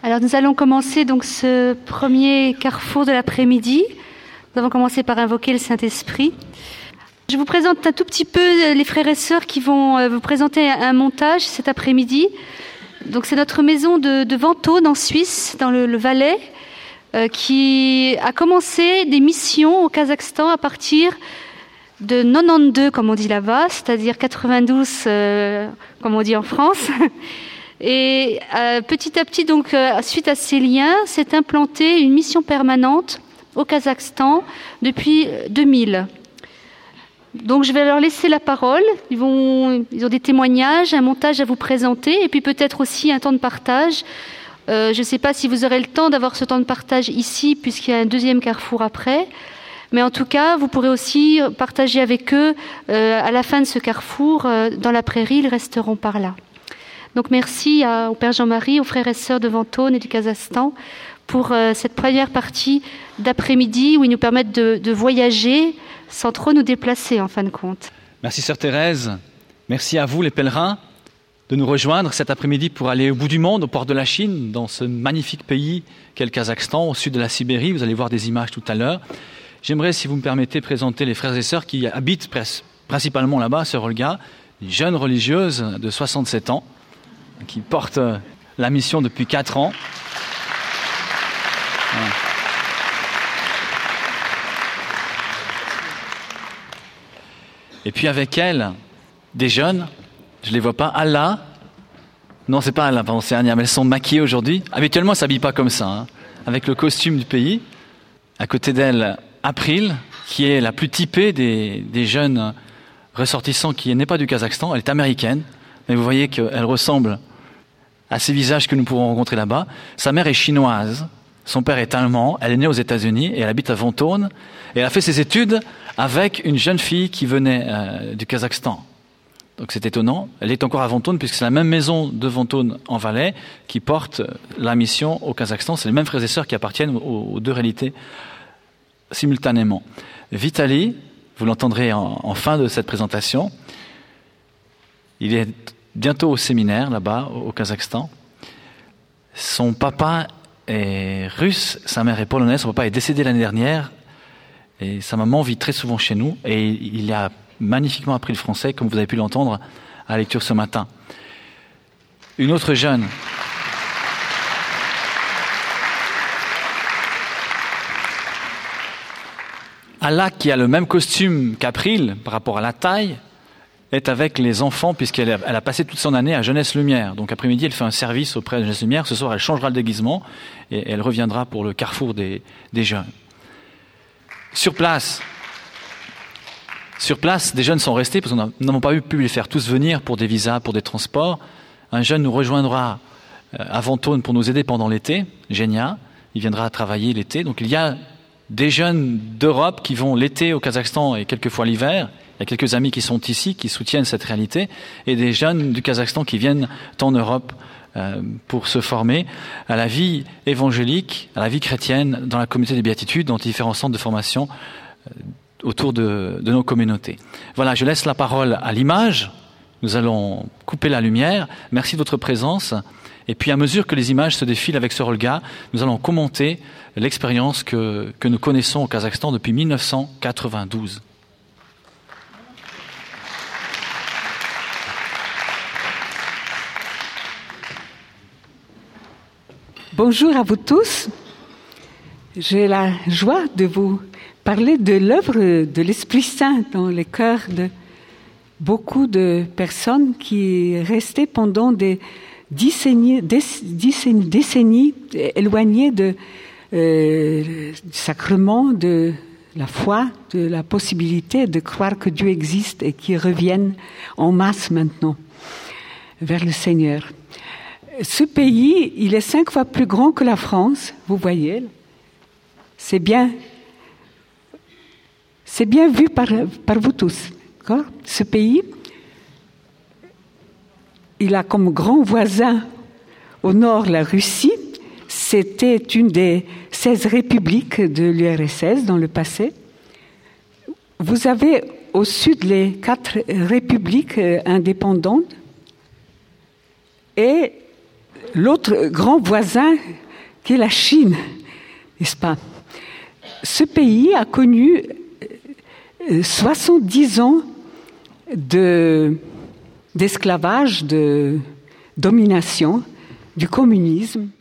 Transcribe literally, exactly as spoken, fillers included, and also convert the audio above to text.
Alors nous allons commencer donc ce premier carrefour de l'après-midi. Nous avons commencé par invoquer le Saint-Esprit. Je vous présente un tout petit peu les frères et sœurs qui vont vous présenter un montage cet après-midi. Donc c'est notre maison de, de Ventône en Suisse, dans le, le Valais, euh, qui a commencé des missions au Kazakhstan à partir de quatre-vingt-douze, comme on dit là-bas, c'est-à-dire quatre-vingt-douze, euh, comme on dit en France. Et euh, petit à petit, donc, euh, suite à ces liens, s'est implantée une mission permanente au Kazakhstan depuis deux mille. Donc je vais leur laisser la parole. Ils, vont, ils ont des témoignages, un montage à vous présenter, et puis peut-être aussi un temps de partage. Euh, je ne sais pas si vous aurez le temps d'avoir ce temps de partage ici, puisqu'il y a un deuxième carrefour après. Mais en tout cas, vous pourrez aussi partager avec eux euh, à la fin de ce carrefour, euh, dans la prairie, ils resteront par là. Donc merci à, au Père Jean-Marie, aux frères et sœurs de Ventône et du Kazakhstan pour euh, cette première partie d'après-midi où ils nous permettent de, de voyager sans trop nous déplacer en fin de compte. Merci Sœur Thérèse, merci à vous les pèlerins de nous rejoindre cet après-midi pour aller au bout du monde, au port de la Chine, dans ce magnifique pays qu'est le Kazakhstan, au sud de la Sibérie. Vous allez voir des images tout à l'heure. J'aimerais, si vous me permettez, présenter les frères et sœurs qui habitent principalement là-bas, Sœur Olga, une jeune religieuse de soixante-sept ans, qui porte la mission depuis quatre ans. Voilà. Et puis avec elle, des jeunes, je ne les vois pas, Allah, non c'est pas Allah, pardon, c'est Anya, mais elles sont maquillées aujourd'hui. Habituellement, elles ne s'habillent pas comme ça, hein, avec le costume du pays. À côté d'elle, April, qui est la plus typée des, des jeunes ressortissants, qui n'est pas du Kazakhstan, elle est américaine. Mais vous voyez qu'elle ressemble à ces visages que nous pourrons rencontrer là-bas. Sa mère est chinoise, son père est allemand, elle est née aux États-Unis et elle habite à Ventône. Et elle a fait ses études avec une jeune fille qui venait euh, du Kazakhstan. Donc c'est étonnant. Elle est encore à Ventône puisque c'est la même maison de Ventône en Valais qui porte la mission au Kazakhstan. C'est les mêmes frères et sœurs qui appartiennent aux, aux deux réalités simultanément. Vitali, vous l'entendrez en, en fin de cette présentation, il est bientôt au séminaire, là-bas, au Kazakhstan. Son papa est russe, sa mère est polonaise, son papa est décédé l'année dernière, et sa maman vit très souvent chez nous, et il a magnifiquement appris le français, comme vous avez pu l'entendre à la lecture ce matin. Une autre jeune, Allah, qui a le même costume qu'April, par rapport à la taille, est avec les enfants, puisqu'elle a, elle a passé toute son année à Jeunesse Lumière. Donc après-midi, elle fait un service auprès de Jeunesse Lumière. Ce soir, elle changera le déguisement et elle reviendra pour le carrefour des, des jeunes. Sur place, sur place, des jeunes sont restés, parce que nous n'avons pas pu les faire tous venir pour des visas, pour des transports. Un jeune nous rejoindra à Ventône pour nous aider pendant l'été, Genia. Il viendra travailler l'été. Donc il y a des jeunes d'Europe qui vont l'été au Kazakhstan et quelquefois l'hiver. Il y a quelques amis qui sont ici, qui soutiennent cette réalité, et des jeunes du Kazakhstan qui viennent en Europe euh, pour se former à la vie évangélique, à la vie chrétienne dans la communauté des béatitudes, dans différents centres de formation euh, autour de, de nos communautés. Voilà, je laisse la parole à l'image. Nous allons couper la lumière. Merci de votre présence. Et puis à mesure que les images se défilent avec Sœur Olga, nous allons commenter l'expérience que, que nous connaissons au Kazakhstan depuis mille neuf cent quatre-vingt-douze. Bonjour à vous tous. J'ai la joie de vous parler de l'œuvre de l'Esprit Saint dans le cœur de beaucoup de personnes qui restaient pendant des décennies, des, décennies, décennies éloignées de, euh, du sacrement, de la foi, de la possibilité de croire que Dieu existe et qui reviennent en masse maintenant vers le Seigneur. Ce pays, il est cinq fois plus grand que la France, vous voyez. C'est bien, c'est bien vu par, par vous tous. D'accord ? Ce pays, il a comme grand voisin au nord la Russie. C'était une des seize républiques de l'U R S S dans le passé. Vous avez au sud les quatre républiques indépendantes et l'autre grand voisin qui est la Chine, n'est-ce pas? Ce pays a connu soixante-dix ans de, d'esclavage, de domination, du communisme.